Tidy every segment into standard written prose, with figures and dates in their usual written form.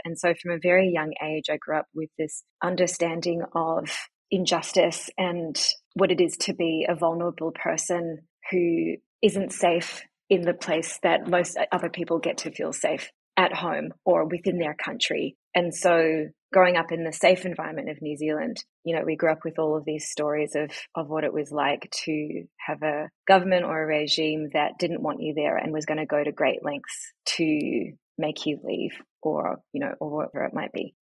And so from a very young age, I grew up with this understanding of injustice and what it is to be a vulnerable person who isn't safe in the place that most other people get to feel safe, at home or within their country. And so growing up in the safe environment of New Zealand, we grew up with all of these stories of what it was like to have a government or a regime that didn't want you there and was going to go to great lengths to make you leave or whatever it might be.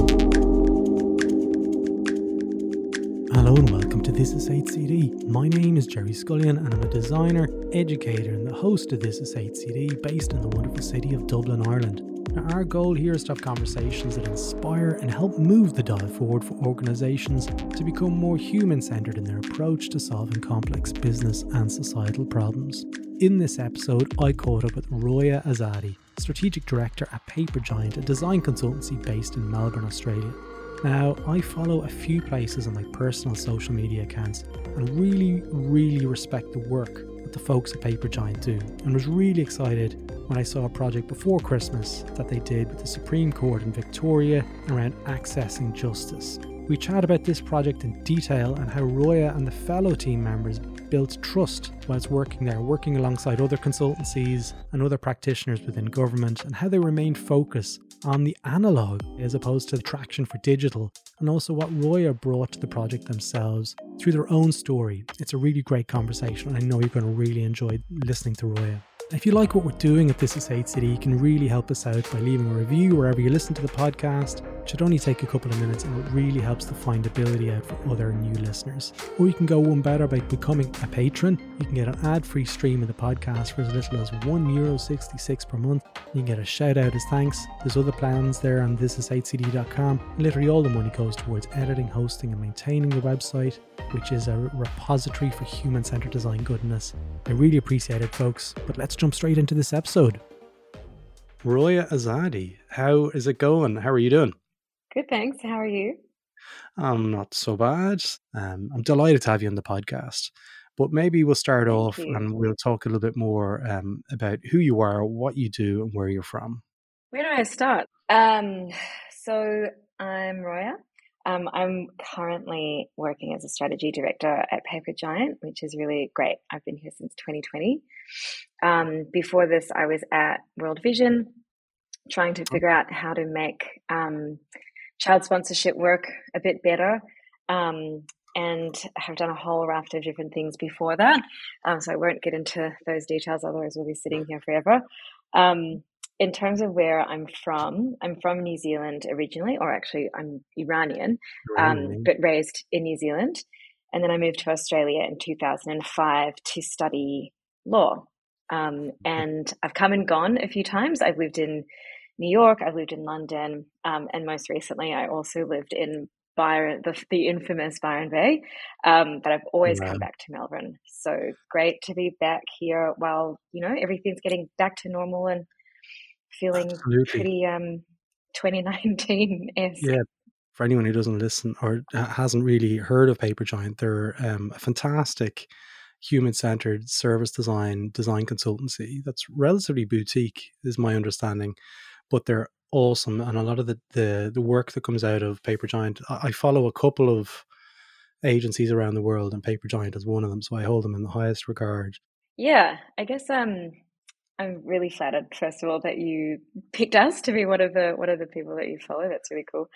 Hello and welcome to This Is 8CD. My name is Jerry Scullion and I'm a designer, educator and the host of This Is 8CD based in the wonderful city of Dublin, Ireland. Now, our goal here is to have conversations that inspire and help move the dial forward for organisations to become more human-centred in their approach to solving complex business and societal problems. In this episode, I caught up with Roya Azadi, Strategic Director at Paper Giant, a design consultancy based in Melbourne, Australia. Now, I follow a few places on my personal social media accounts and really respect the work that the folks at Paper Giant do, and was really excited when I saw a project before Christmas that they did with the Supreme Court in Victoria around accessing justice. We chat about this project in detail and how Roya and the fellow team members built trust whilst working there, working alongside other consultancies and other practitioners within government, and how they remained focused on the analogue as opposed to the traction for digital, and also what Roya brought to the project themselves through their own story. It's a really great conversation and I know you're going to really enjoy listening to Roya. If you like what we're doing at This Is 8CD, you can really help us out by leaving a review wherever you listen to the podcast. It should only take a couple of minutes and it really helps the findability out for other new listeners. Or you can go one better by becoming a patron. You can get an ad-free stream of the podcast for as little as €1.66 per month. You can get a shout out as thanks. There's other plans there on thisis8cd.com. Literally all the money goes towards editing, hosting and maintaining the website, which is a repository for human-centered design goodness. I really appreciate it, folks, but let's jump straight into this episode. Roya Azadi, how is it going? How are you doing? Good, thanks. How are you? I'm not so bad. I'm delighted to have you on the podcast, but maybe we'll start off and we'll talk a little bit more about who you are, what you do and where you're from. Where do I start? So I'm Roya. I'm currently working as a strategy director at Paper Giant, which is really great. I've been here since 2020. Before this, I was at World Vision, trying to figure out how to make child sponsorship work a bit better, and have done a whole raft of different things before that. So I won't get into those details, otherwise we'll be sitting here forever. In terms of where I'm from New Zealand originally, or actually I'm Iranian, but raised in New Zealand. And then I moved to Australia in 2005 to study law. And I've come and gone a few times. I've lived in New York, I've lived in London, and most recently I also lived in Byron, the infamous Byron Bay, but I've always come back to Melbourne. So great to be back here while, everything's getting back to normal and feeling pretty 2019-esque. Yeah, for anyone who doesn't listen or hasn't really heard of Paper Giant, they're a fantastic human-centered service design consultancy that's relatively boutique, is my understanding, but they're awesome. And a lot of the work that comes out of Paper Giant, I follow a couple of agencies around the world and Paper Giant is one of them, so I hold them in the highest regard. Yeah, I guess I'm really flattered, first of all, that you picked us to be one of the people that you follow. That's really cool.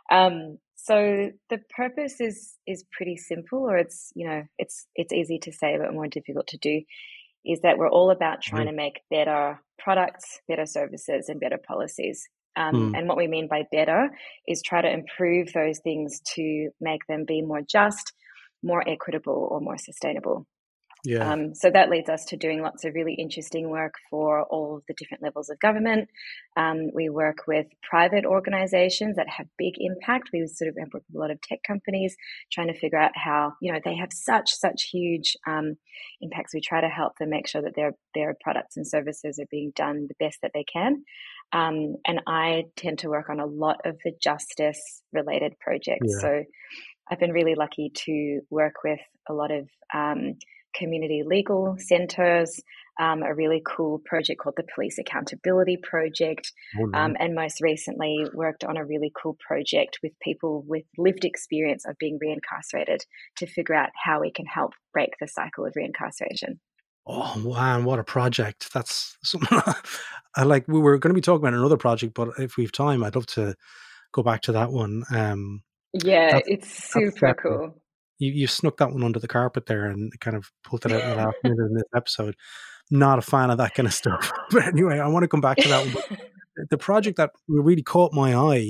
So the purpose is pretty simple, or it's easy to say but more difficult to do, is that we're all about trying to make better products, better services and better policies. And what we mean by better is try to improve those things to make them be more just, more equitable or more sustainable. Yeah. So that leads us to doing lots of really interesting work for all of the different levels of government. We work with private organizations that have big impact. We sort of work with a lot of tech companies trying to figure out how, they have such huge impacts. We try to help them make sure that their products and services are being done the best that they can. And I tend to work on a lot of the justice related projects. Yeah. So I've been really lucky to work with a lot of community legal centres, a really cool project called the Police Accountability Project, Oh, nice. and most recently worked on a really cool project with people with lived experience of being reincarcerated to figure out how we can help break the cycle of reincarceration. Oh man, what a project! That's something I like. We were going to be talking about another project, but if we've time, I'd love to go back to that one. Yeah, That's it's that's super definitely cool. you snuck that one under the carpet there and kind of pulled it out in the last minute in this episode. Not a fan of that kind of stuff. But anyway, I want to come back to that one. But the project that really caught my eye,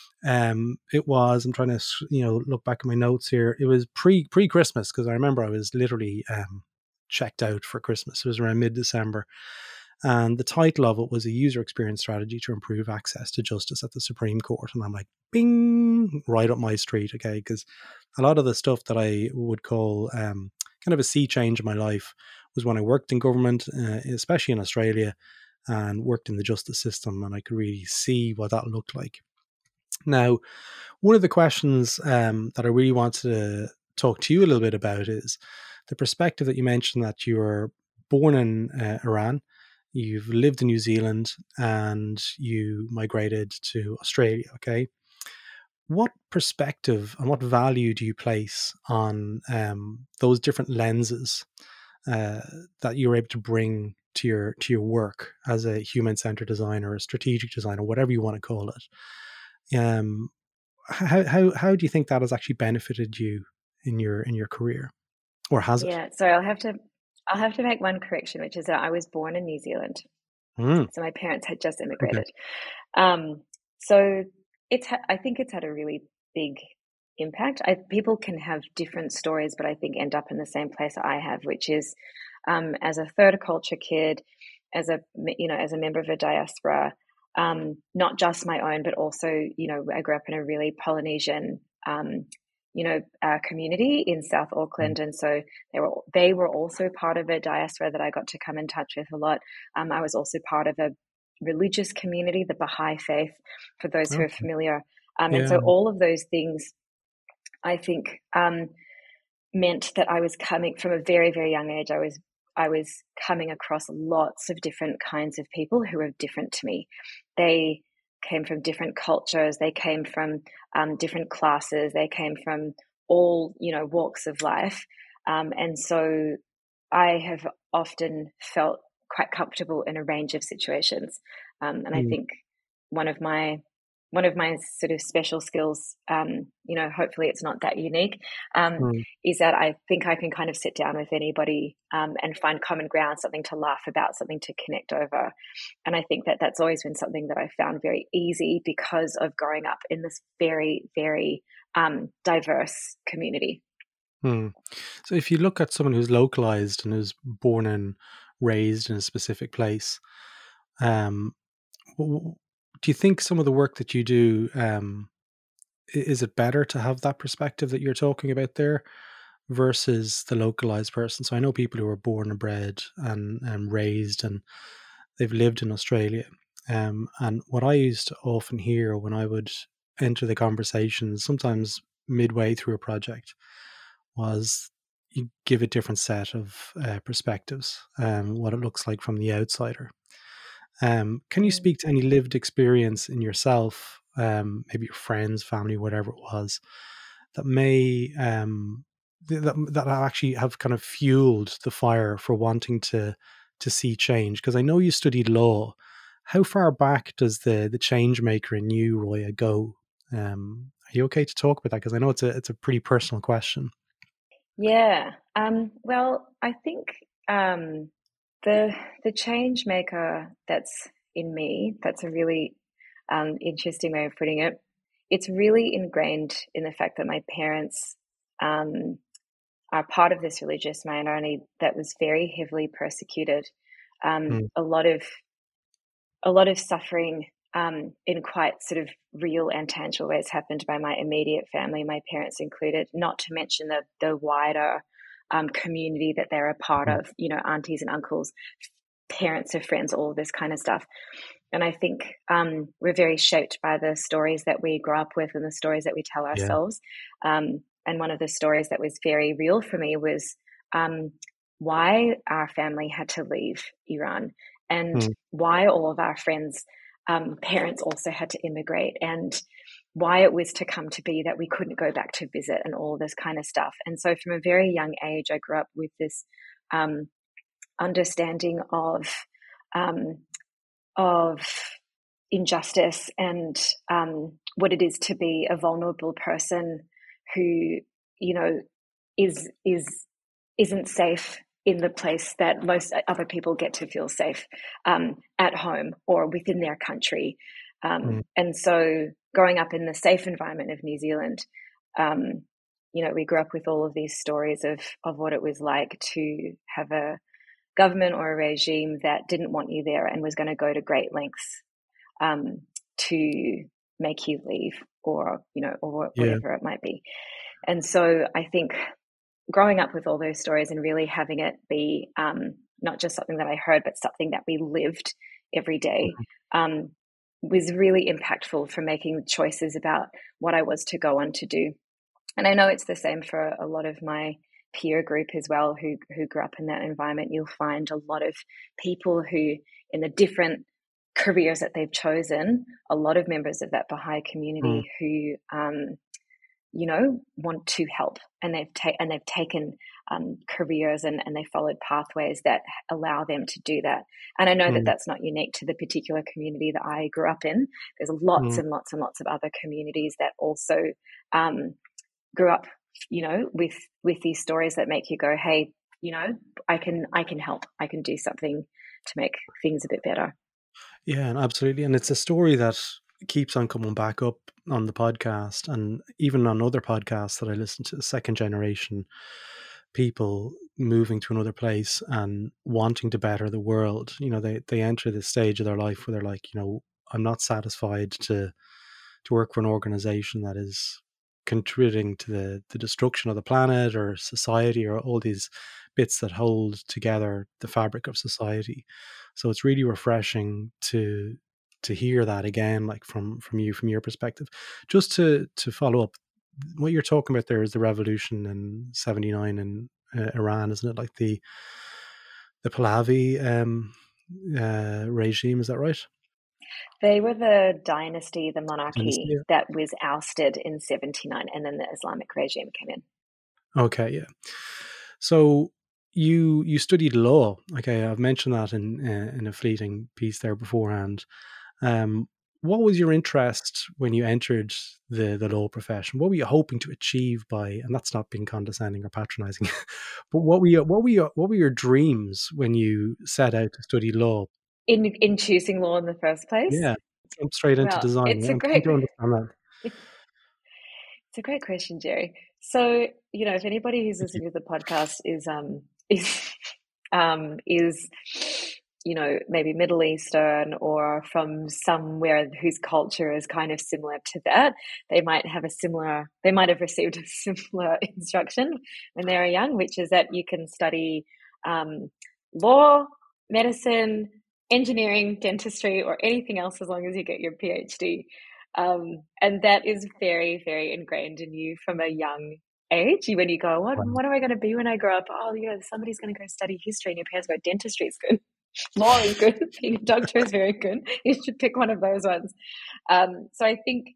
it was, I'm trying to look back at my notes here. It was pre Christmas, because I remember I was literally checked out for Christmas. It was around mid December, and the title of it was a user experience strategy to improve access to justice at the Supreme Court. And I'm like, bing, right up my street. Okay. Because a lot of the stuff that I would call kind of a sea change in my life was when I worked in government, especially in Australia, and worked in the justice system. And I could really see what that looked like. Now, one of the questions that I really wanted to talk to you a little bit about is the perspective that you mentioned, that you were born in Iran, you've lived in New Zealand, and you migrated to Australia. Okay. What perspective and what value do you place on those different lenses uh, that you're able to bring to your work as a human-centered designer, a strategic designer, whatever you want to call it? How do you think that has actually benefited you in your career, or has it? Yeah, so I'll have to make one correction, which is that I was born in New Zealand. Mm, So my parents had just okay. immigrated. Um, so I think it's had a really big impact. People can have different stories, but I think end up in the same place I have, which is as a third culture kid, as a member of a diaspora, not just my own, but also I grew up in a really Polynesian. Community in South Mm, Auckland, and so they were also part of a diaspora that I got to come in touch with a lot. I was also part of a religious community, the Baha'i faith, for those who are okay. familiar. And Yeah. so all of those things, I think, meant that I was coming from a very, very young age. I was coming across lots of different kinds of people who were different to me. They came from different cultures. They came from different classes. They came from all walks of life, and so I have often felt quite comfortable in a range of situations. And I Mm, think one of my one of my sort of special skills, hopefully it's not that unique, mm. is that I think I can kind of sit down with anybody and find common ground, something to laugh about, something to connect over. And I think that that's always been something that I found very easy because of growing up in this very, very diverse community. Hmm. So if you look at someone who's localized and who's born and raised in a specific place, um, do you think some of the work that you do, is it better to have that perspective that you're talking about there versus the localized person? So I know people who are born and bred and raised, and they've lived in Australia. And what I used to often hear when I would enter the conversations, sometimes midway through a project, was you give a different set of perspectives, what it looks like from the outsider. Can you Mm. speak to any lived experience in yourself, maybe your friends, family, whatever it was, that may that actually have kind of fueled the fire for wanting to see change? Because I know you studied law. How far back does the change maker in you, Roya, go? Are you okay to talk about that? Because I know it's a pretty personal question. Yeah. Well, I think um, the the change maker that's in me, that's a really interesting way of putting it. It's really ingrained in the fact that my parents um, are part of this religious minority that was very heavily persecuted. Mm, A lot of suffering in quite sort of real and tangible ways happened by my immediate family, my parents included, not to mention the wider community that they're a part mm, of, aunties and uncles, parents of friends, all of this kind of stuff. And I think we're very shaped by the stories that we grow up with and the stories that we tell yeah. ourselves. And one of the stories that was very real for me was why our family had to leave Iran, and Mm. why all of our friends' parents also had to immigrate, and why it was to come to be that we couldn't go back to visit, and all this kind of stuff. And so from a very young age, I grew up with this understanding um, of injustice and what it is to be a vulnerable person who, you know, isn't safe in the place that most other people get to feel safe, at home or within their country. Mm. And so growing up in the safe environment of New Zealand, we grew up with all of these stories of what it was like to have a government or a regime that didn't want you there and was going to go to great lengths to make you leave, or Yeah. whatever it might be. And so I think growing up with all those stories and really having it be not just something that I heard, but something that we lived every day, was really impactful for making choices about what I was to go on to do. And I know it's the same for a lot of my peer group as well, who grew up in that environment. You'll find a lot of people who, in the different careers that they've chosen, a lot of members of that Baha'i Mm. community who want to help, and they've taken careers and they followed pathways that allow them to do that. And I know that Mm. that's not unique to the particular community that I grew up in. There's lots Mm. and lots and lots of other communities that also grew up, with these stories that make you go, hey, I can help. I can do something to make things a bit better. Yeah, and absolutely. And it's a story that keeps on coming back up on the podcast and even on other podcasts that I listen to, second generation people moving to another place and wanting to better the world. They enter this stage of their life where they're like, I'm not satisfied to work for an organization that is contributing to the destruction of the planet or society or all these bits that hold together the fabric of society. So it's really refreshing to hear that again, like from your perspective. Just to follow up, what you're talking about there is the revolution in '79 in Iran, isn't it? Like the Pahlavi regime, is that right? They were the dynasty, the Dynasty, monarchy yeah. that was ousted in 79, and then the Islamic regime came in. Okay, yeah. So you studied law. Okay, I've mentioned that in a fleeting piece there beforehand. What was your interest when you entered the law profession? What were you hoping to achieve by? And that's not being condescending or patronizing, but what were your dreams when you set out to study law? In choosing law in the first place? Yeah, jump straight into Well, design. Yeah, I'm keen to understand that. it's a great question, Jerry. So, if anybody who's Thank you. listening to the podcast is is maybe Middle Eastern or from somewhere whose culture is kind of similar to that, they might have received a similar instruction when they were young, which is that you can study law, medicine, engineering, dentistry, or anything else as long as you get your PhD. And that is very, very ingrained in you from a young age. When you go, what am I going to be when I grow up? Oh, somebody's going to go study history, and your parents go, dentistry is good. Law is good. Being a doctor is very good. You should pick one of those ones. So I think,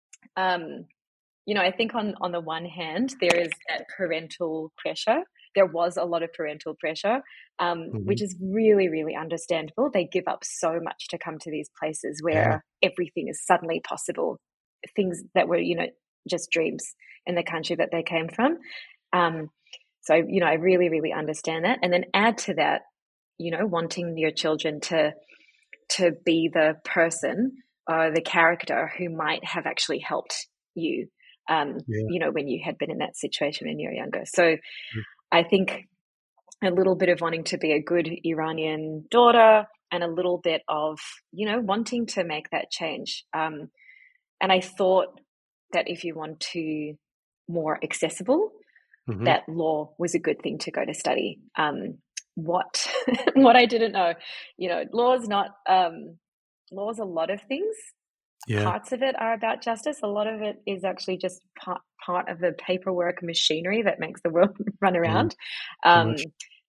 I think on the one hand, there is that parental pressure. There was a lot of parental pressure, Mm-hmm. which is really, really understandable. They give up so much to come to these places Yeah. where everything is suddenly possible. Things that were, just dreams in the country that they came from. So, I really, really understand that. And then add to that, wanting your children to be the person or the character who might have actually helped you, Yeah. when you had been in that situation when you were younger. So I think a little bit of wanting to be a good Iranian daughter and a little bit of, wanting to make that change. And I thought that if you want to more accessible, Mm-hmm. that law was a good thing to go to study. What what I didn't know, law's not law's a lot of things. Yeah. Parts of it are about justice. A lot of it is actually just part of the paperwork machinery that makes the world run around. Too much.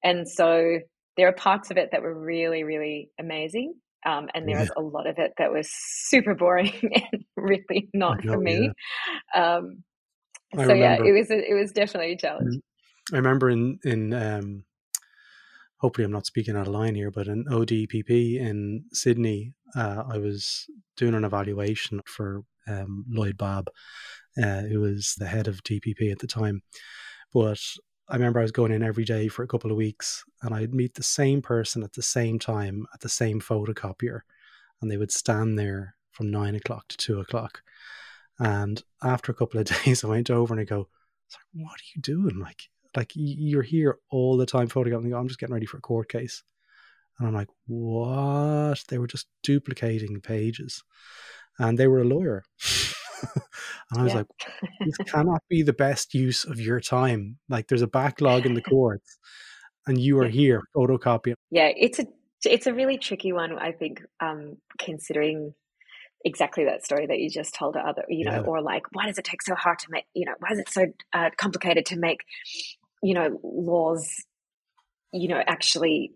And so there are parts of it that were really, really amazing. And there Yeah, was a lot of it that was super boring and really I not for know. Yeah, me. Um, I so yeah, remember. it was definitely a challenge. I remember in hopefully I'm not speaking out of line here, but in ODPP in Sydney, I was doing an evaluation for Lloyd Babb, who was the head of DPP at the time. But I remember I was going in every day for a couple of weeks, and I'd meet the same person at the same time at the same photocopier, and they would stand there from 9 o'clock to 2 o'clock. And after a couple of days, I went over and I go, "What are you doing? Like you're here all the time photographing." I'm just getting ready for a court case. And I'm like, what? They were just duplicating pages. And they were a lawyer. And I was Yeah. like, this cannot be the best use of your time. Like there's a backlog in the courts and you are Yeah. here photocopying. Yeah. It's a really tricky one, I think, considering exactly that story that you just told other, Yeah. or like, why does it take so hard to make, why is it so complicated to make, laws, actually,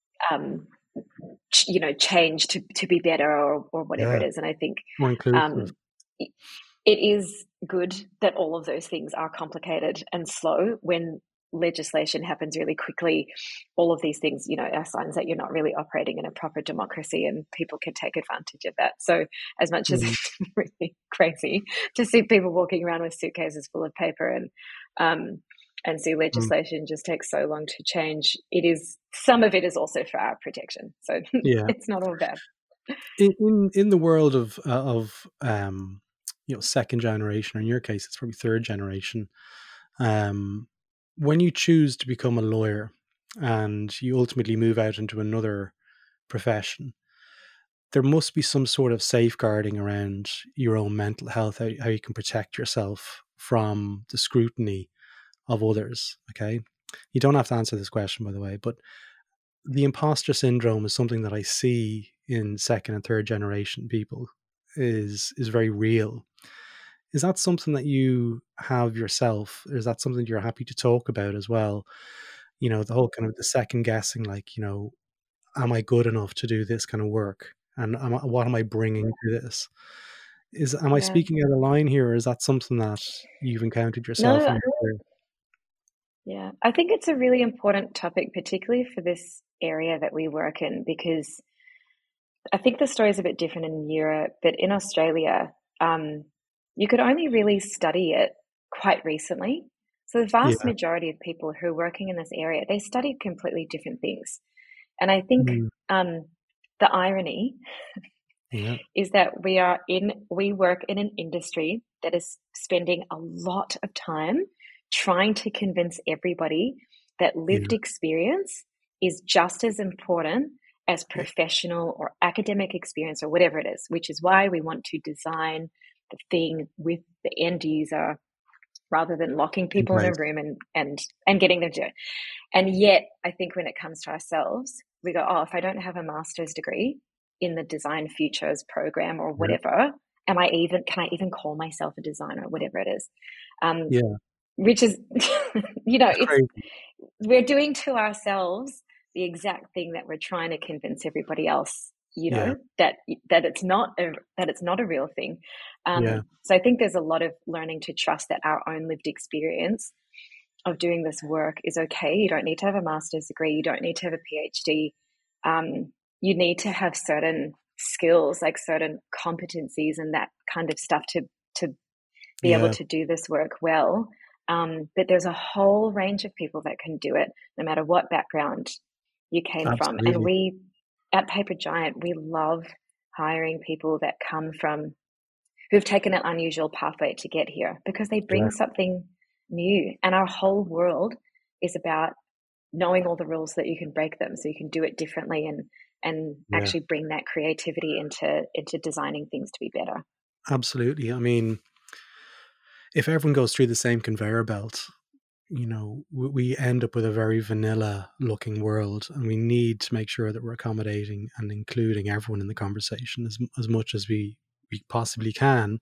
change to be better or whatever it Yeah. is. And I think More inclusive. it is good that all of those things are complicated and slow. When legislation happens really quickly, all of these things, are signs that you're not really operating in a proper democracy, and people can take advantage of that. So as much as Mm. it's really crazy to see people walking around with suitcases full of paper and see legislation just take so long to change, some of it is also for our protection. So Yeah. it's not all bad. In the world of second generation, or in your case, it's probably third generation. When you choose to become a lawyer and you ultimately move out into another profession, there must be some sort of safeguarding around your own mental health, how you can protect yourself from the scrutiny of others. Okay. You don't have to answer this question, by the way, but the imposter syndrome is something that I see in second and third generation people is very real. Is that something that you have yourself? Is that something you're happy to talk about as well? The whole kind of the second guessing, like, am I good enough to do this kind of work? And what am I bringing to this? Am I Yeah. speaking out of line here, or is that something that you've encountered yourself in No, your career? yeah. I think it's a really important topic, particularly for this area that we work in, because I think the story is a bit different in Europe, but in Australia, you could only really study it quite recently. So the vast Yeah. majority of people who are working in this area, they study completely different things. And I think Mm, the irony yeah. is that we work in an industry that is spending a lot of time trying to convince everybody that Yeah. lived experience is just as important as Yeah. professional or academic experience or whatever it is, which is why we want to design the thing with the end user rather than locking In people in a place. room and getting them to do it. And yet, I think when it comes to ourselves, we go, oh, if I don't have a master's degree in the design futures program or Yeah. whatever, can I even call myself a designer or whatever it is? Yeah. Which is, It's crazy. we're doing to ourselves the exact thing that we're trying to convince everybody else, Yeah. that it's not a real thing. Yeah. So I think there's a lot of learning to trust that our own lived experience of doing this work is okay. You don't need to have a master's degree. You don't need to have a PhD. You need to have certain skills, like certain competencies and that kind of stuff to be able Yeah. to do this work well. But there's a whole range of people that can do it, no matter what background you came from. And Absolutely. we at Paper Giant, we love hiring people that come from who've taken an unusual pathway to get here, because they Yeah. bring something new. And our whole world is about knowing all the rules so that you can break them, so you can do it differently and Yeah. actually bring that creativity into designing things to be better. Absolutely. I mean, if everyone goes through the same conveyor belt, we end up with a very vanilla looking world, and we need to make sure that we're accommodating and including everyone in the conversation as much as we possibly can.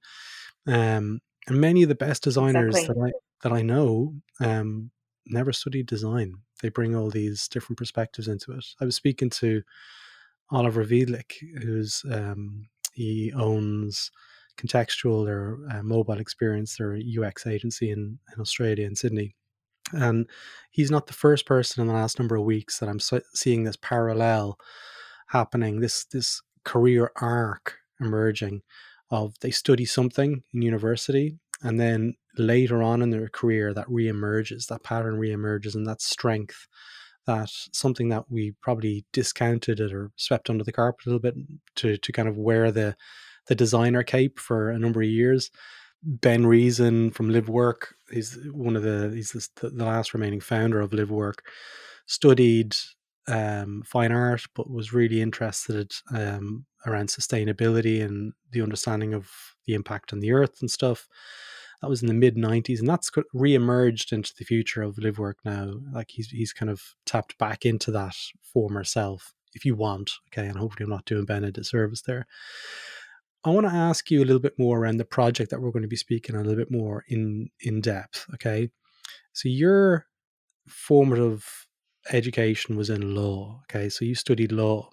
And many of the best designers Exactly. that I know never studied design. they bring all these different perspectives into it. I was speaking to Oliver Wiedlich, who's he owns Contextual, their mobile experience, their UX agency in Australia, in Sydney. And he's not the first person in the last number of weeks that I'm seeing this parallel happening, this career arc emerging of they study something in university, and then later on in their career that reemerges, that pattern reemerges, and that strength, that something that we probably discounted it or swept under the carpet a little bit to kind of wear the designer cape for a number of years. Ben Reason from LiveWork, he's the last remaining founder of LiveWork, studied fine art, but was really interested around sustainability and the understanding of the impact on the earth and stuff. That was in the mid-90s, and that's re-emerged into the future of LiveWork now. Like he's kind of tapped back into that former self, if you want. Okay, and hopefully I'm not doing Ben a disservice there. I want to ask you a little bit more around the project that we're going to be speaking on a little bit more in depth. Okay, so your formative education was in law. Okay, so you studied law.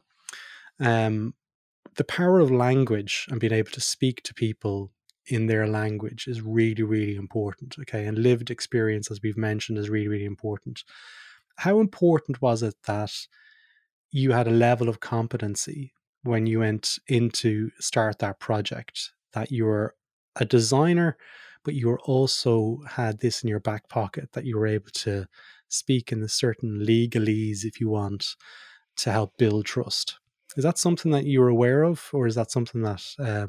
The power of language and being able to speak to people in their language is really, really important. Okay, and lived experience, as we've mentioned, is really, really important. How important was it that you had a level of competency when you went into start that project, that you were a designer, but you were also had this in your back pocket, that you were able to speak in a certain legalese, if you want, to help build trust? Is that something that you were aware of, or is that something that,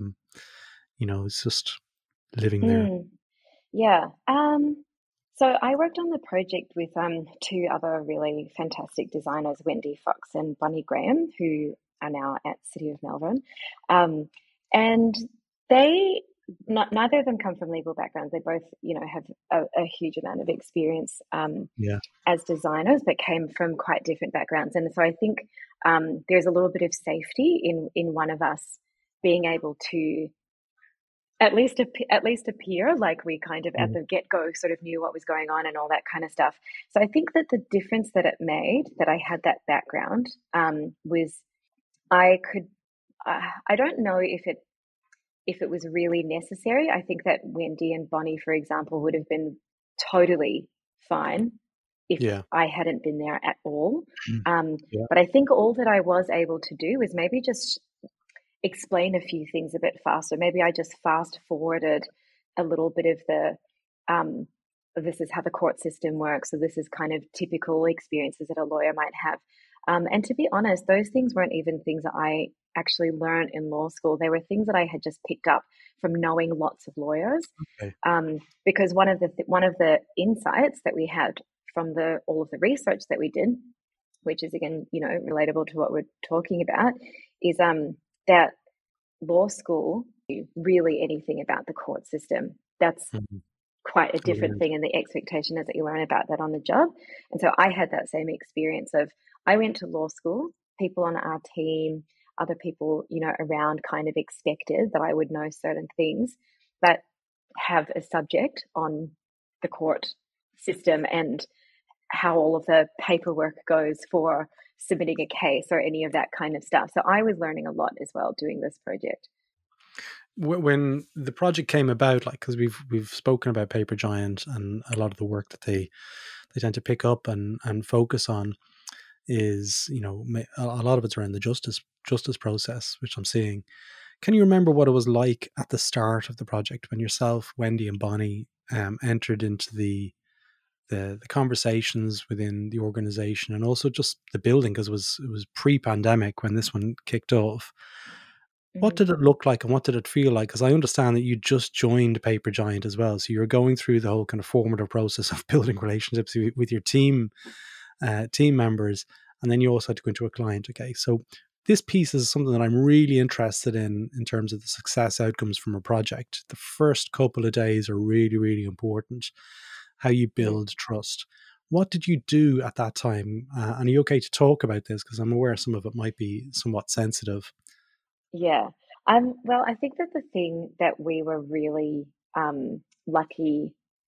is just living there? Yeah. So I worked on the project with two other really fantastic designers, Wendy Fox and Bonnie Graham, who are now at City of Melbourne. And they, neither of them come from legal backgrounds. They both, have a huge amount of experience as designers, but came from quite different backgrounds. And so I think there's a little bit of safety in one of us being able to at least appear like we kind of at the get-go sort of knew what was going on and all that kind of stuff. So I think that the difference that it made that I had that background was I don't know if it was really necessary. I think that Wendy and Bonnie, for example, would have been totally fine if I hadn't been there at all. But I think all that I was able to do was maybe just explain a few things a bit faster. Maybe I just fast forwarded a little bit of the this is how the court system works. So this is kind of typical experiences that a lawyer might have. And to be honest, those things weren't even things that I actually learned in law school. They were things that I had just picked up from knowing lots of lawyers. Okay. Because one of the insights that we had from all of the research that we did, which is again, relatable to what we're talking about, is that law school really anything about the court system. That's quite a different thing, and the expectation is that you learn about that on the job. And so I had that same experience of I went to law school, people on our team, other people, around kind of expected that I would know certain things, but have a subject on the court system and how all of the paperwork goes for submitting a case or any of that kind of stuff. So I was learning a lot as well doing this project. When the project came about, because we've spoken about Paper Giant and a lot of the work that they tend to pick up and focus on is, a lot of it's around the justice process, which I'm seeing. Can you remember what it was like at the start of the project when yourself, Wendy, and Bonnie entered into the conversations within the organization and also just the building, because it was pre-pandemic when this one kicked off? What did it look like and what did it feel like? Because I understand that you just joined Paper Giant as well, so you're going through the whole kind of formative process of building relationships with your team members, and then you also had to go into a client. Okay, so this piece is something that I'm really interested in terms of the success outcomes from a project. The first couple of days are really, really important. How you build trust. What did you do at that time? And are you okay to talk about this? Because I'm aware some of it might be somewhat sensitive. Yeah. Well, I think that the thing that we were really lucky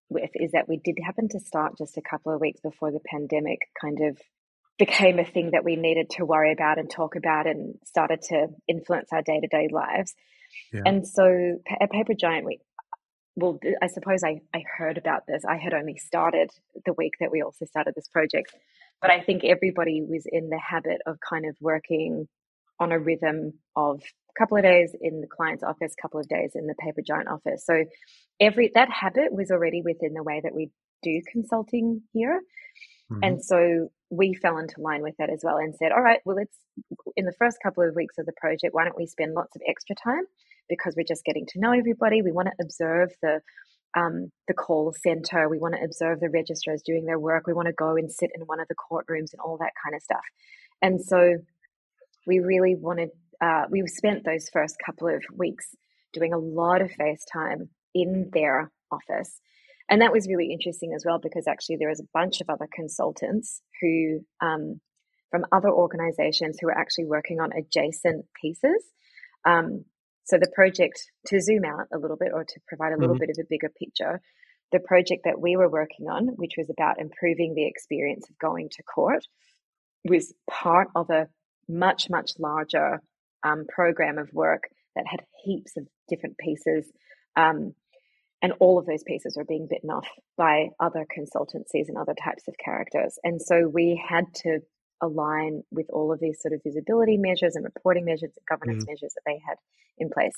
with is that we did happen to start just a couple of weeks before the pandemic kind of became a thing that we needed to worry about and talk about and started to influence our day-to-day lives. Yeah. And so at Paper Giant, I suppose I heard about this. I had only started the week that we also started this project, but I think everybody was in the habit of kind of working on a rhythm of a couple of days in the client's office, a couple of days in the Paper Giant office. So that habit was already within the way that we do consulting here. Mm-hmm. And so we fell into line with that as well and said, all right, well, let's, in the first couple of weeks of the project, why don't we spend lots of extra time, because we're just getting to know everybody. We want to observe the call center. We want to observe the registrars doing their work. We want to go and sit in one of the courtrooms and all that kind of stuff. And so we really wanted, we spent those first couple of weeks doing a lot of FaceTime in their office. And that was really interesting as well, because actually there was a bunch of other consultants who, from other organizations, who were actually working on adjacent pieces. So the project, to zoom out a little bit or to provide a little bit of a bigger picture, the project that we were working on, which was about improving the experience of going to court, was part of a much, much larger program of work that had heaps of different pieces. And all of those pieces were being bitten off by other consultancies and other types of characters. And so we had to align with all of these sort of visibility measures and reporting measures and governance measures that they had in place.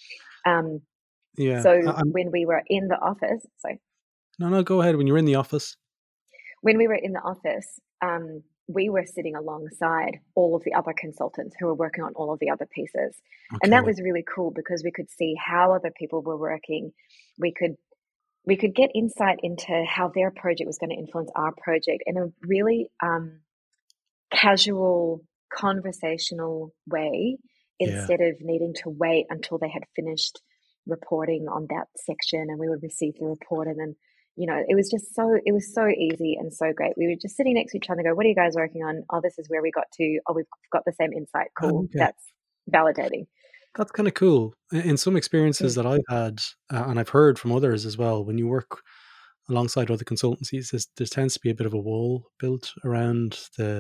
When we were in the office, No, go ahead. When you were in the office. When we were in the office, we were sitting alongside all of the other consultants who were working on all of the other pieces. Okay. And that was really cool because we could see how other people were working. We could get insight into how their project was going to influence our project in a really casual, conversational way, instead of needing to wait until they had finished reporting on that section and we would receive the report. And then, it was so easy and so great. We were just sitting next to each other and go, what are you guys working on? Oh, this is where we got to. Oh, we've got the same insight. Cool. Okay. That's validating. That's kind of cool. In some experiences that I've had, and I've heard from others as well, when you work alongside other consultancies, there tends to be a bit of a wall built around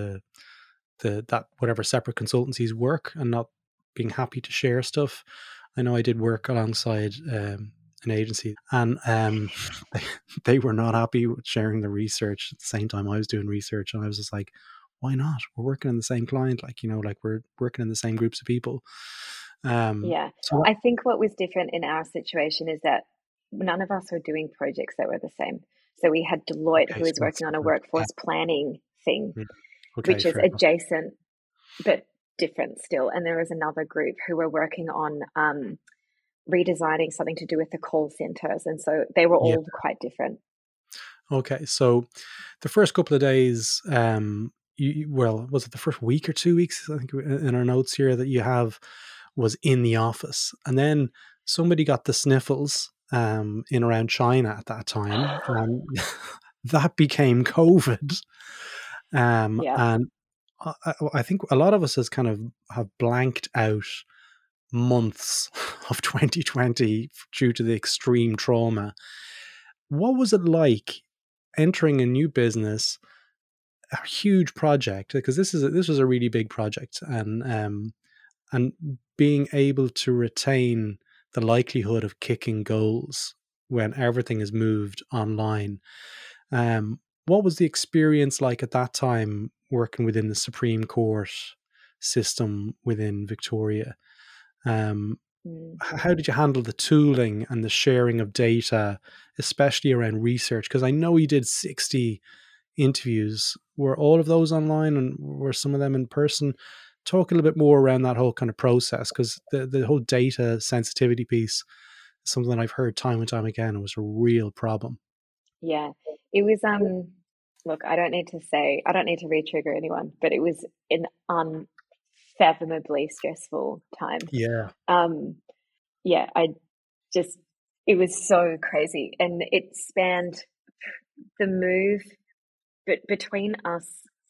that whatever separate consultancies work and not being happy to share stuff. I know I did work alongside an agency, and they were not happy with sharing the research at the same time I was doing research, and I was just like, why not? We're working on the same client, we're working in the same groups of people. So I think what was different in our situation is that none of us were doing projects that were the same. So we had Deloitte, who was working on a workforce planning thing, which is adjacent but different still. And there was another group who were working on redesigning something to do with the call centers. And so they were all quite different. Okay. So the first couple of days, was it the first week or 2 weeks, I think in our notes here that you have, was in the office, and then somebody got the sniffles in around China at that time, and that became COVID. And I think a lot of us has kind of have blanked out months of 2020 due to the extreme trauma. What was it like entering a new business, a huge project? Because this was a really big project, and being able to retain the likelihood of kicking goals when everything is moved online. What was the experience like at that time working within the Supreme Court system within Victoria? How did you handle the tooling and the sharing of data, especially around research? Because I know you did 60 interviews. Were all of those online, and were some of them in person? Talk a little bit more around that whole kind of process, because the whole data sensitivity piece is something that I've heard time and time again was a real problem. Yeah, it was, look, I don't need to re-trigger anyone, but it was an unfathomably stressful time. Yeah. It was so crazy, and it spanned the move between us,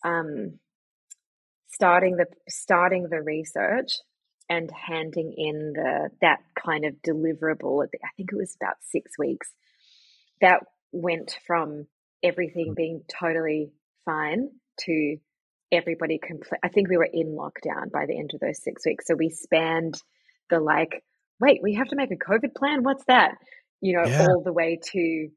starting the research and handing in that kind of deliverable. I think it was about 6 weeks. That went from everything being totally fine to everybody I think we were in lockdown by the end of those 6 weeks. So we spanned the like, wait, we have to make a COVID plan. What's that? Yeah. All the way to,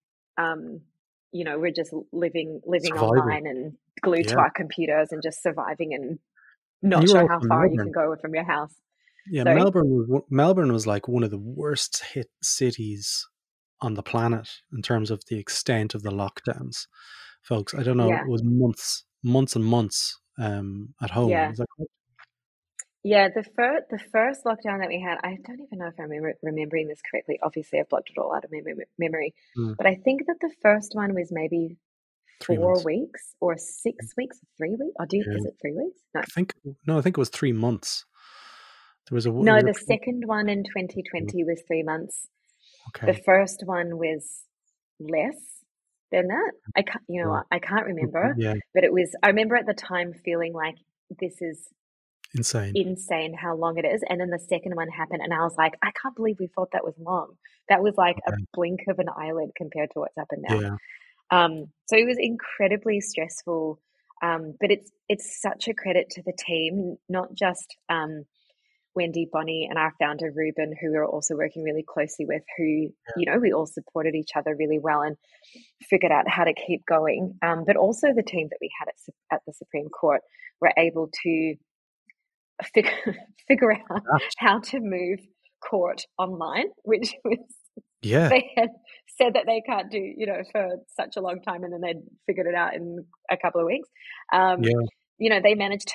we're just living Survival. online and glued to Yeah. our computers and just surviving and And not you were sure also how in far you Melbourne. can go from your house. Yeah, Sorry. Melbourne was like one of the worst hit cities on the planet in terms of the extent of the lockdowns, folks. I don't know, it Yeah. was months and months at home. Yeah. Is that correct? Yeah, the first lockdown that we had, I don't even know if I'm remembering this correctly. Obviously, I've blocked it all out of my memory, Mm, but I think that the first one was maybe 3 4 months. weeks or 6 weeks, 3 weeks. Yeah. Is it 3 weeks? No, I think it was 3 months. There no. was a The second one in 2020 was 3 months. The okay. first one was less than that. I can't, Yeah. I can't remember, Yeah, but it was. I remember at the time feeling like this is insane. insane how long it is. And then the second one happened, and I was like, I can't believe we thought that was long. That was like a Okay. blink of an eyelid compared to what's happened now. Yeah. So it was incredibly stressful. But it's such a credit to the team, not just Wendy, Bonnie, and our founder Ruben, who we were also working really closely with, who we all supported each other really well and figured out how to keep going. But also the team that we had at the Supreme Court were able to figure figure out how to move court online, which was Yeah. they had said that they can't do, for such a long time, and then they'd figured it out in a couple of weeks. Yeah. They managed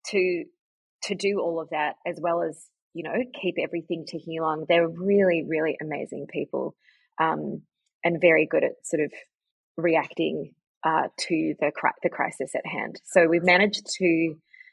to do all of that as well as keep everything ticking along. They're really, really amazing people, and very good at sort of reacting to the crisis at hand. So we've managed to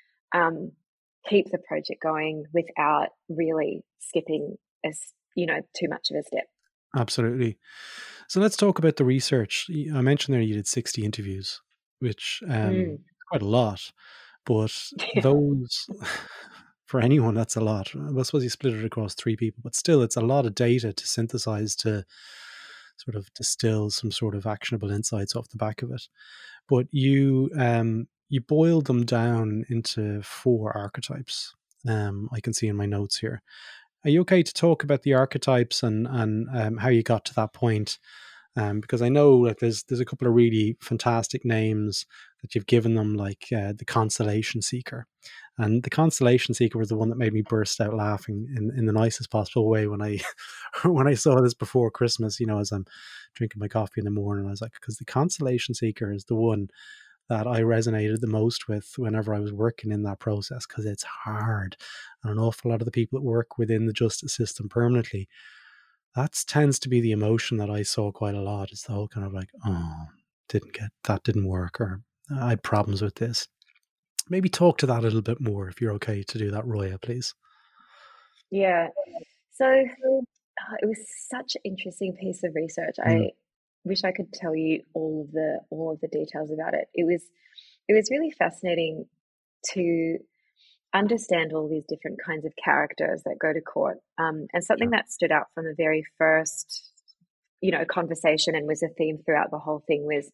keep the project going without really skipping too much of a step. Absolutely. So let's talk about the research. I mentioned there you did 60 interviews, which Mm. is quite a lot. But Yeah. those, for anyone, that's a lot. I suppose you split it across 3 people, but still, it's a lot of data to synthesize to sort of distill some sort of actionable insights off the back of it. But you boiled them down into 4 archetypes. I can see in my notes here. Are you okay to talk about the archetypes and how you got to that point? Because I know like there's a couple of really fantastic names that you've given them, like the Constellation Seeker, and the Constellation Seeker was the one that made me burst out laughing in the nicest possible way when I when I saw this before Christmas. As I'm drinking my coffee in the morning, I was like, because the Constellation Seeker is the one that I resonated the most with whenever I was working in that process, because it's hard. And an awful lot of the people that work within the justice system permanently, that tends to be the emotion that I saw quite a lot. It's the whole kind of like, oh, didn't work, or I had problems with this. Maybe talk to that a little bit more if you're okay to do that, Roya, please. Yeah. So it was such an interesting piece of research. Mm, I wish I could tell you all of the details about it. It was really fascinating to understand all these different kinds of characters that go to court. And something yeah, that stood out from the very first, conversation and was a theme throughout the whole thing was,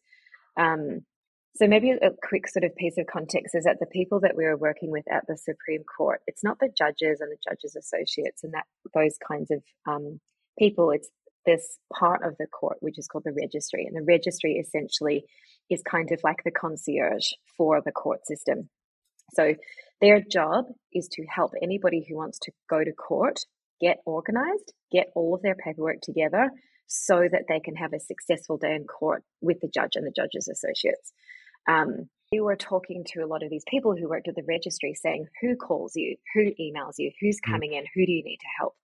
so maybe a quick sort of piece of context is that the people that we were working with at the Supreme Court, it's not the judges and the judges' associates and that those kinds of people. It's this part of the court which is called the registry, and the registry essentially is kind of like the concierge for the court system. So their job is to help anybody who wants to go to court get organized, get all of their paperwork together so that they can have a successful day in court with the judge and the judge's associates. We were talking to a lot of these people who worked at the registry saying, who calls you, who emails you, who's mm, coming in, who do you need to help?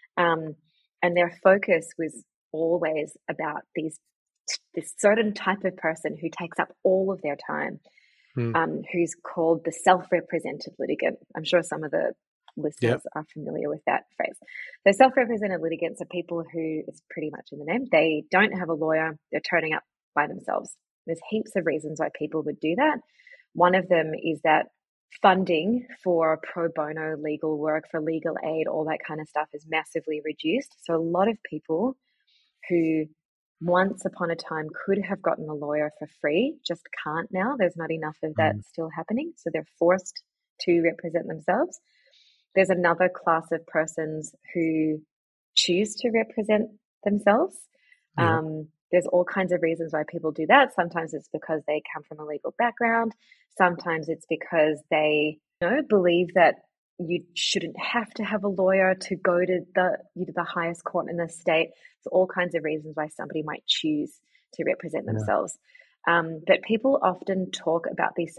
And their focus was always about this certain type of person who takes up all of their time, mm, who's called the self-represented litigant. I'm sure some of the yeah, listeners are familiar with that phrase. So self-represented litigants are people who, it's pretty much in the name, they don't have a lawyer, they're turning up by themselves. There's heaps of reasons why people would do that. One of them is that funding for pro bono legal work, for legal aid, all that kind of stuff is massively reduced. So a lot of people who once upon a time could have gotten a lawyer for free, just can't now. There's not enough of that still happening. So they're forced to represent themselves. There's another class of persons who choose to represent themselves. Yeah. There's all kinds of reasons why people do that. Sometimes it's because they come from a legal background. Sometimes it's because they, believe that you shouldn't have to have a lawyer to go to the highest court in the state. So all kinds of reasons why somebody might choose to represent themselves. But people often talk about these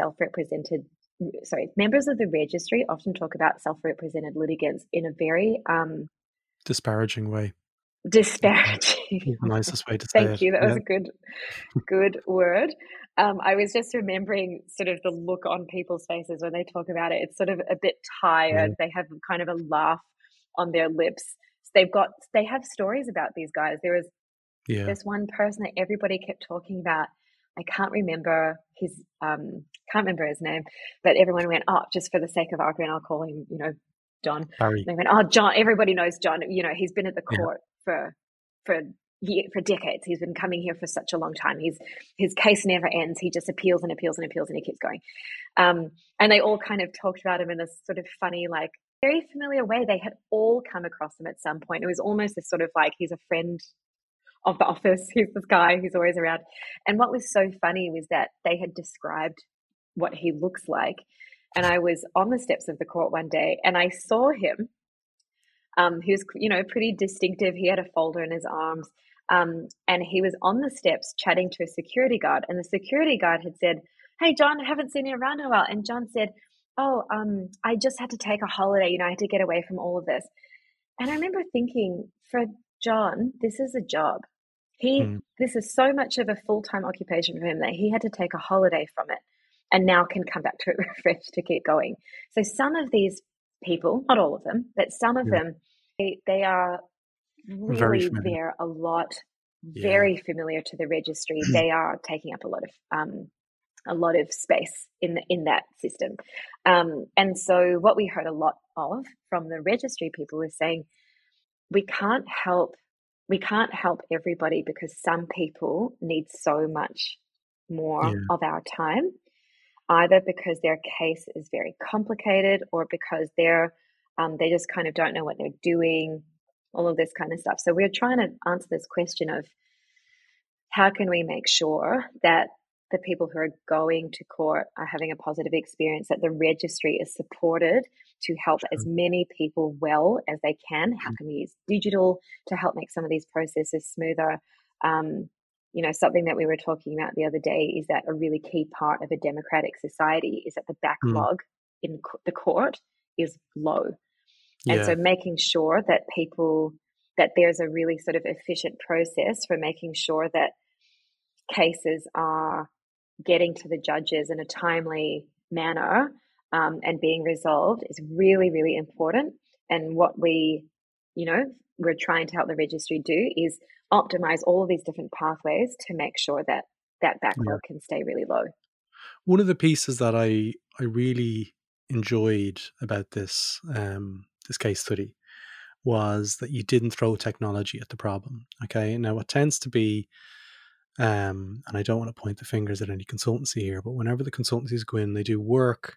members of the registry often talk about self-represented litigants in a very disparaging way. Disparaging. The nicest way to say it. Thank you. That was a good word. I was just remembering sort of the look on people's faces when they talk about it. It's sort of a bit tired. They have kind of a laugh on their lips. So they have stories about these guys. There was this one person that everybody kept talking about. I can't remember his name, but everyone went, oh, just for the sake of argument, I'll call him, John. Barry. They went, oh, John. Everybody knows John. He's been at the court for decades. He's been coming here for such a long time. His case never ends. He just appeals and appeals and appeals, and he keeps going. And they all kind of talked about him in this sort of funny, like very familiar way. They had all come across him at some point. It was almost this sort of like he's a friend of the office. He's this guy who's always around. And what was so funny was that they had described what he looks like. And I was on the steps of the court one day and I saw him. He was, pretty distinctive. He had a folder in his arms. And he was on the steps chatting to a security guard. And the security guard had said, hey, John, I haven't seen you around in a while. And John said, oh, I just had to take a holiday. I had to get away from all of this. And I remember thinking, for John, this is a job. This is so much of a full-time occupation for him that he had to take a holiday from it and now can come back to it refreshed to keep going. So some of these people, not all of them, but some of them, they are really there a lot, very familiar to the registry. They are taking up a lot of space in that system. And so what we heard a lot of from the registry people was saying, we can't help everybody because some people need so much more of our time, either because their case is very complicated or because they just kind of don't know what they're doing, all of this kind of stuff. So we're trying to answer this question of how can we make sure that the people who are going to court are having a positive experience, that the registry is supported to help as many people well as they can. How can we use digital to help make some of these processes smoother? Something that we were talking about the other day is that a really key part of a democratic society is that the backlog in the court is low. And so making sure that there's a really sort of efficient process for making sure that cases are getting to the judges in a timely manner and being resolved is really, really important. And what we're trying to help the registry do is optimize all of these different pathways to make sure that backlog can stay really low. One of the pieces that I really enjoyed about this case study was that you didn't throw technology at the problem. Okay, now what tends to be, and I don't want to point the fingers at any consultancy here, but whenever the consultancies go in, they do work,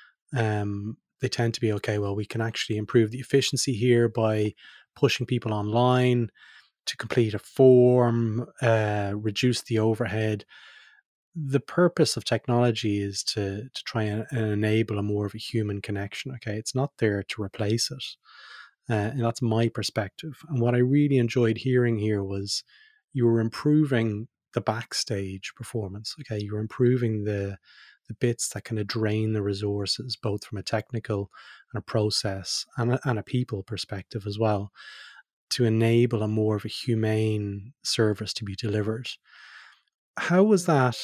they tend to be, okay, well, we can actually improve the efficiency here by pushing people online to complete a form, reduce the overhead. The purpose of technology is to try and enable a more of a human connection. Okay, it's not there to replace it. And that's my perspective. And what I really enjoyed hearing here was you were improving the backstage performance. Okay, you're improving the bits that kind of drain the resources, both from a technical and a process and a people perspective as well, to enable a more of a humane service to be delivered. How was that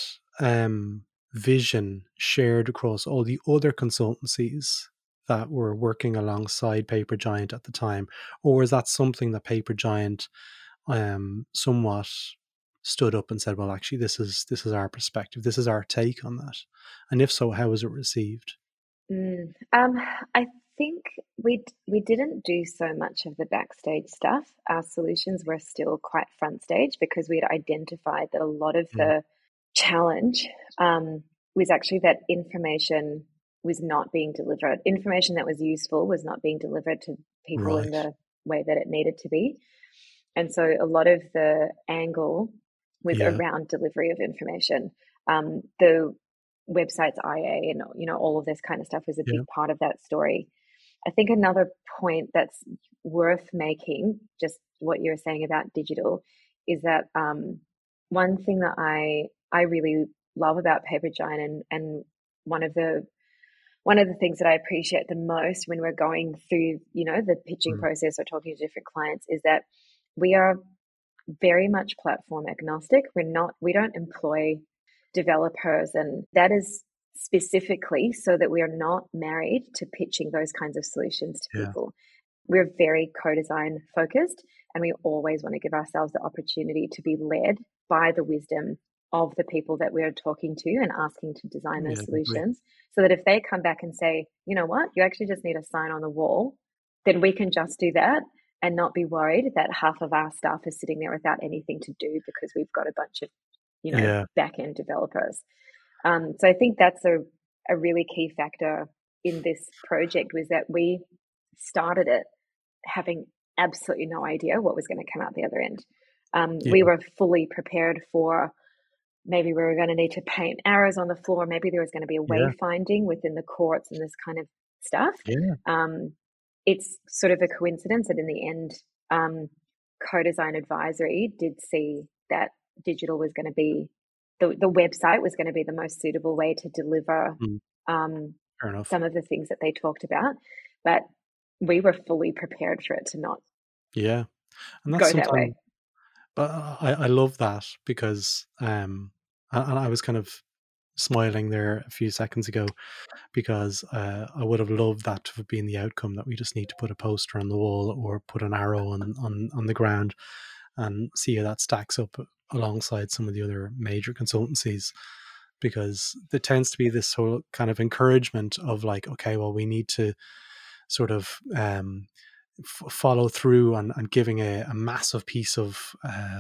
vision shared across all the other consultancies that were working alongside Paper Giant at the time? Or was that something that Paper Giant somewhat stood up and said, well, actually, this is our perspective, this is our take on that? And if so, how was it received? I think we didn't do so much of the backstage stuff. Our solutions were still quite front stage because we had identified that a lot of Mm. the challenge was actually that information was not being delivered. Information that was useful was not being delivered to people in Right. the way that it needed to be. And so a lot of the angle was Yeah. around delivery of information. The website's IA and all of this kind of stuff was a Yeah. big part of that story. I think another point that's worth making, just what you were saying about digital, is that one thing that I really love about Paper Giant and one of the one of the things that I appreciate the most when we're going through, the pitching Mm. process or talking to different clients is that we are very much platform agnostic. We don't employ developers, and that is specifically so that we are not married to pitching those kinds of solutions to Yeah. people. We're very co-design focused, and we always want to give ourselves the opportunity to be led by the wisdom of the people that we're talking to and asking to design Yeah. those I agree. solutions, so that if they come back and say, you know what, you actually just need a sign on the wall, then we can just do that and not be worried that half of our staff is sitting there without anything to do because we've got a bunch of, Yeah. back end developers. So I think that's a really key factor in this project, was that we started it having absolutely no idea what was going to come out the other end. We Yeah. were fully prepared for, maybe we were going to need to paint arrows on the floor. Maybe there was going to be a Yeah. wayfinding within the courts and this kind of stuff. Yeah. It's sort of a coincidence that in the end, Co-Design Advisory did see that digital was going to be, the website was going to be the most suitable way to deliver Mm. um, Fair enough. some of the things that they talked about. But we were fully prepared for it to not Yeah. And that's go that way. sometimes, but I love that because and I was kind of smiling there a few seconds ago because I would have loved that to have been the outcome, that we just need to put a poster on the wall or put an arrow on the ground and see how that stacks up alongside some of the other major consultancies, because there tends to be this whole kind of encouragement of like, okay, well, we need to sort of follow through and giving a massive piece of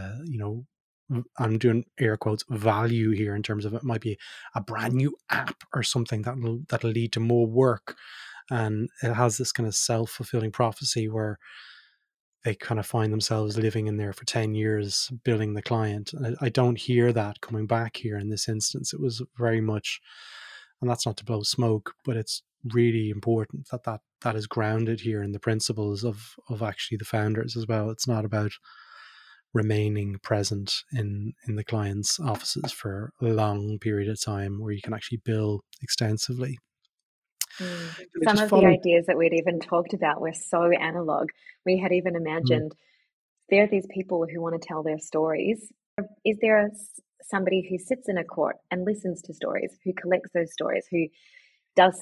I'm doing air quotes value here, in terms of it might be a brand new app or something that'll lead to more work, and it has this kind of self-fulfilling prophecy where they kind of find themselves living in there for 10 years building the client. And I don't hear that coming back here in this instance. It was very much, and that's not to blow smoke, but it's really important that is grounded here in the principles of actually the founders as well. It's not about remaining present in the client's offices for a long period of time where you can actually bill extensively. Mm. Can I Some just of the follow? ideas that we'd even talked about were so analog. We had even Mm, imagined, there are these people who want to tell their stories. Is there somebody who sits in a court and listens to stories, who collects those stories, who does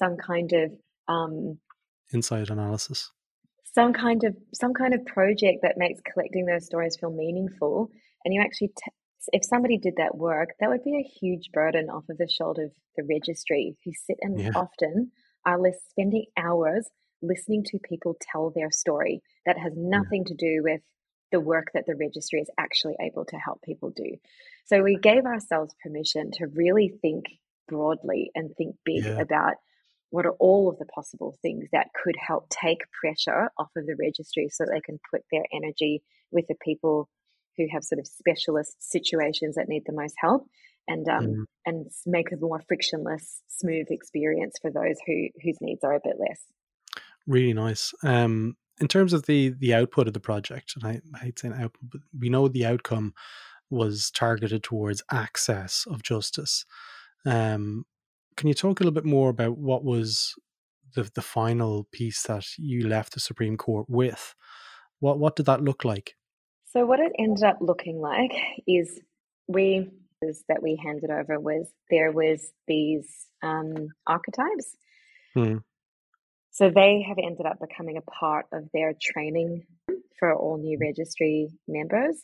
um, insight analysis. some kind of project that makes collecting those stories feel meaningful? And you actually, if somebody did that work, that would be a huge burden off of the shoulder of the registry, who sit and Yeah, often are spending hours listening to people tell their story that has yeah, nothing to do with the work that the registry is actually able to help people do. So we gave ourselves permission to really think broadly and think big yeah. about what are all of the possible things that could help take pressure off of the registry, so that they can put their energy with the people who have sort of specialist situations that need the most help, Mm. and make a more frictionless, smooth experience for those whose needs are a bit less. Really nice. In terms of the output of the project, and I hate saying output, but we know the outcome was targeted towards access of justice. Um, can you talk a little bit more about what was the final piece that you left the Supreme Court with? What did that look like? So what it ended up looking like is, we that we handed over was, there was these archetypes. Mm, So they have ended up becoming a part of their training for all new registry members.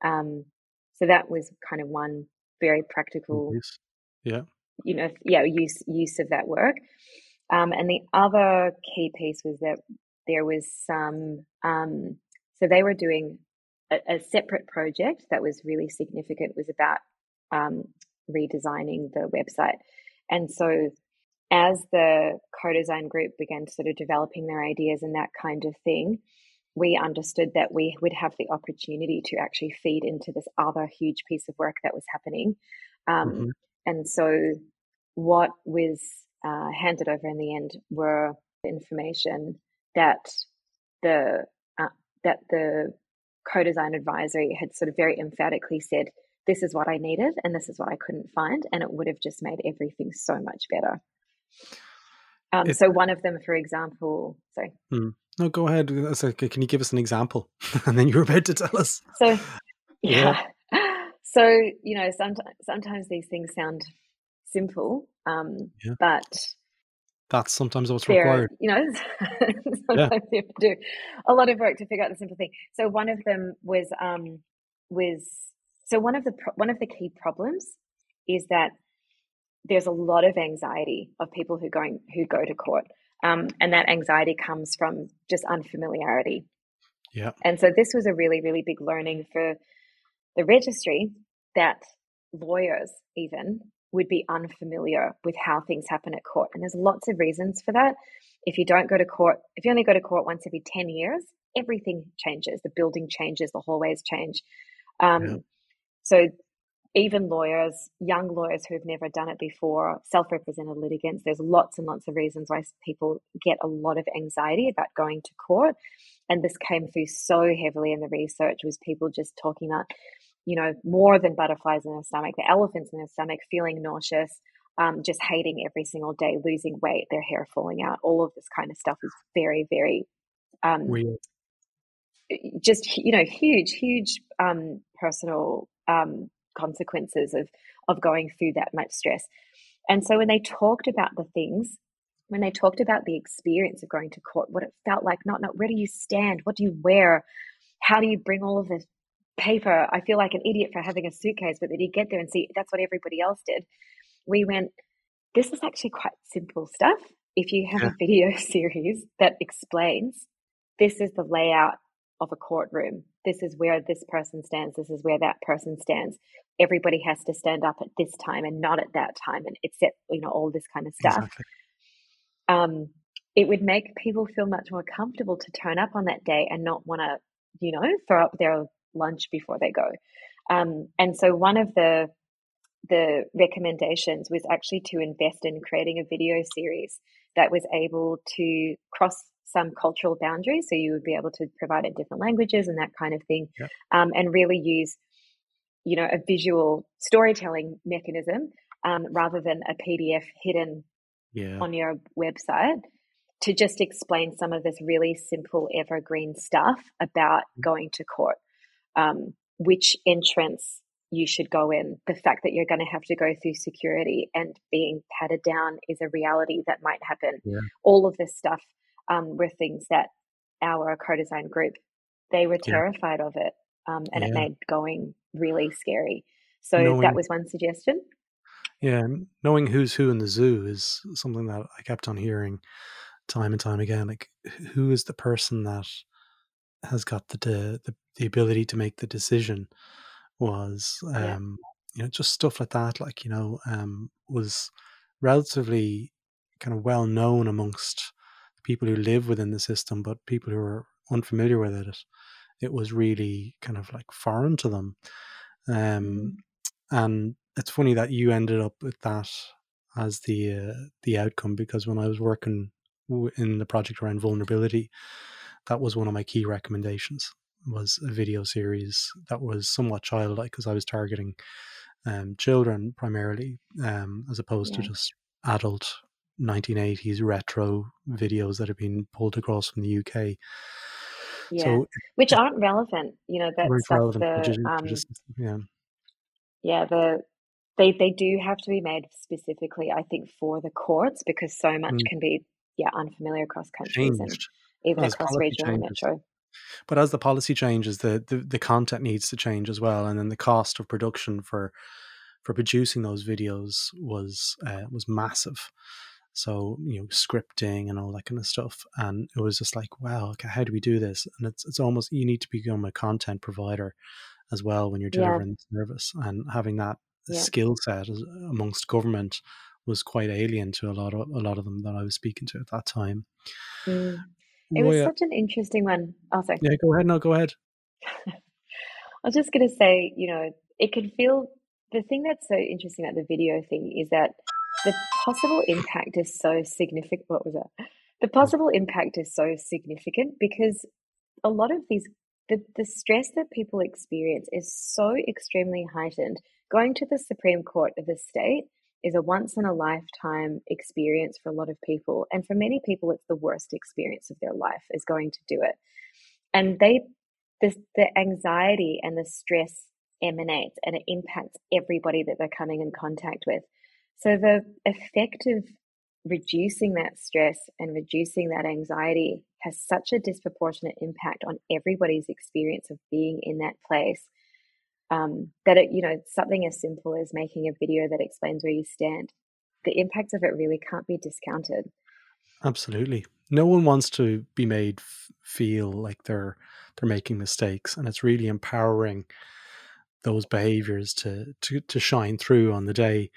So that was kind of one very practical, nice. Yeah. use of that work. And the other key piece was that there was so they were doing a separate project that was really significant, was about redesigning the website. And so as the co-design group began sort of developing their ideas and that kind of thing, we understood that we would have the opportunity to actually feed into this other huge piece of work that was happening. Mm-hmm. And so what was handed over in the end were information that the co-design advisory had sort of very emphatically said, this is what I needed and this is what I couldn't find, and it would have just made everything so much better. So one of them, for example, sorry. No, go ahead. Can you give us an example? And then you were about to tell us. So, yeah. So, you know, sometimes these things sound simple, but that's sometimes what's required. You know, sometimes you have to do a lot of work to figure out the simple thing. So one of them was so one of the key problems is that there's a lot of anxiety of people who go to court, and that anxiety comes from just unfamiliarity. Yeah. And so this was a really, really big learning for the registry, that lawyers even would be unfamiliar with how things happen at court. And there's lots of reasons for that. If you don't go to court, if you only go to court once every 10 years, everything changes. The building changes, the hallways change. So even lawyers, young lawyers who have never done it before, self-represented litigants, there's lots and lots of reasons why people get a lot of anxiety about going to court. And this came through so heavily in the research, was people just talking about, you know, more than butterflies in their stomach, the elephants in their stomach, feeling nauseous, just hating every single day, losing weight, their hair falling out. All of this kind of stuff is very, very real. Just, you know, huge personal consequences of going through that much stress. And so when they talked about the things, when they talked about the experience of going to court, what it felt like, not where do you stand? What do you wear? How do you bring all of this paper? I feel like an idiot for having a suitcase, but then you get there and see that's what everybody else did. We went, this is actually quite simple stuff. If you have a video series that explains, this is the layout of a courtroom. This is where this person stands. This is where that person stands. Everybody has to stand up at this time and not at that time. And it's, you know, all this kind of stuff. Exactly. It would make people feel much more comfortable to turn up on that day and not want to, you know, throw up their lunch before they go. And so one of the recommendations was actually to invest in creating a video series that was able to cross some cultural boundaries. So you would be able to provide in different languages and that kind of thing, and really use, you know, a visual storytelling mechanism rather than a PDF hidden on your website, to just explain some of this really simple evergreen stuff about going to court, which entrance you should go in, the fact that you're going to have to go through security and being patted down is a reality that might happen. All of this stuff were things that our co-design group, they were terrified of it, and it made going really scary. So that was one suggestion. Yeah, knowing who's who in the zoo is something that I kept on hearing time and time again. Like, who is the person that has got the ability to make the decision? Was you know, just stuff like that. Like, you know, was relatively kind of well known amongst people who live within the system, but people who are unfamiliar with it, it was really kind of like foreign to them. And it's funny that you ended up with that as the outcome, because when I was working in the project around vulnerability, that was one of my key recommendations, was a video series that was somewhat childlike, because I was targeting children primarily, as opposed to just adult 1980s retro videos that have been pulled across from the UK. So, which aren't relevant, you know, that stuff. They do have to be made specifically, I think, for the courts, because so much can be unfamiliar across countries and even across regional and metro. But as the policy changes, the content needs to change as well, and then the cost of production for producing those videos was massive. So, scripting and all that kind of stuff. And it was just like, wow, okay, how do we do this? And it's almost, you need to become a content provider as well when you're delivering the service, and having that skill set amongst government was quite alien to a lot of them that I was speaking to at that time. It was such an interesting one. Oh, sorry. Yeah, go ahead. No, go ahead. I was just going to say, it can feel, the thing that's so interesting about the video thing is that the possible impact is so significant. What was that? The possible impact is so significant because a lot of these, the stress that people experience is so extremely heightened. Going to the Supreme Court of the state is a once in a lifetime experience for a lot of people. And for many people, it's the worst experience of their life is going to do it. And the anxiety and the stress emanates, and it impacts everybody that they're coming in contact with. So the effect of reducing that stress and reducing that anxiety has such a disproportionate impact on everybody's experience of being in that place, that something as simple as making a video that explains where you stand, the impact of it really can't be discounted. Absolutely. No one wants to be made feel like they're making mistakes, and it's really empowering those behaviors to shine through on the day.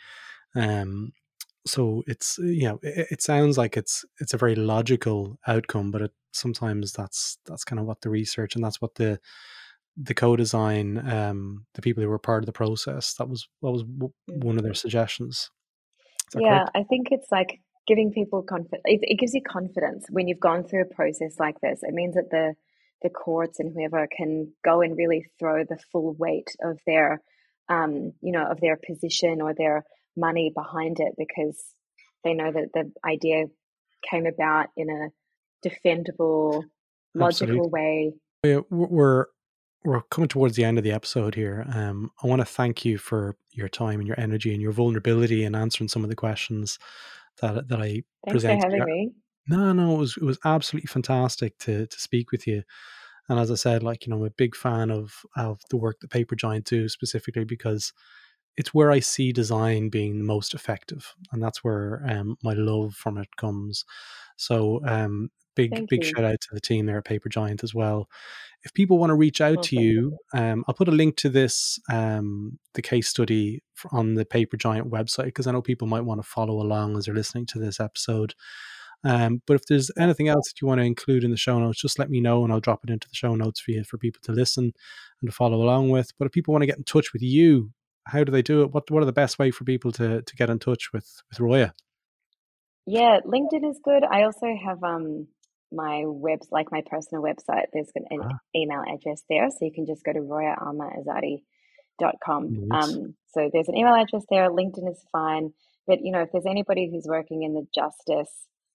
So it's, it sounds like it's a very logical outcome, but sometimes that's kind of what the research, and that's what the co-design, the people who were part of the process, that was one of their suggestions. Correct? I think it's like giving people confidence. It gives you confidence when you've gone through a process like this. It means that the courts and whoever can go and really throw the full weight of their, of their position or their money behind it, because they know that the idea came about in a defendable, logical way. We're coming towards the end of the episode here. I want to thank you for your time and your energy and your vulnerability in answering some of the questions that I presented. Thanks for having me. No, it was absolutely fantastic to speak with you. And as I said, I'm a big fan of the work that Paper Giant do, specifically because it's where I see design being the most effective, and that's where my love from it comes. So big shout out to the team there at Paper Giant as well. If people want to reach out to you, I'll put a link to this, the case study on the Paper Giant website, because I know people might want to follow along as they're listening to this episode. But if there's anything else that you want to include in the show notes, just let me know and I'll drop it into the show notes for you, for people to listen and to follow along with. But if people want to get in touch with you, how do they do it? What are the best way for people to get in touch with Roya? Yeah, LinkedIn is good. I also have my my personal website. There's an email address there, so you can just go to royaarmaazadi.com. Nice. So there's an email address there. LinkedIn is fine, but if there's anybody who's working in the justice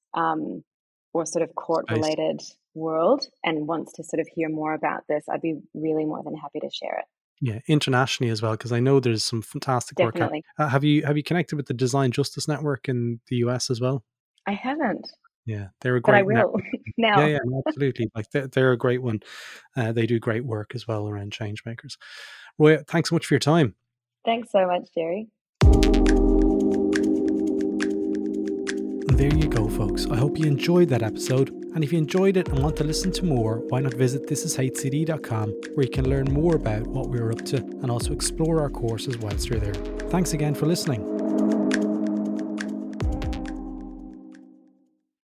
or sort of court-related world and wants to sort of hear more about this, I'd be really more than happy to share it. Yeah, internationally as well, because I know there's some fantastic work. Have you connected with the Design Justice Network in the US as well? I haven't. Yeah, they're a great. But I will now. Yeah, absolutely. Like they're a great one. They do great work as well around change makers. Roya, thanks so much for your time. Thanks so much, Jerry. There you go, folks. I hope you enjoyed that episode. And if you enjoyed it and want to listen to more, why not visit thisishcd.com, where you can learn more about what we're up to and also explore our courses whilst you're there. Thanks again for listening.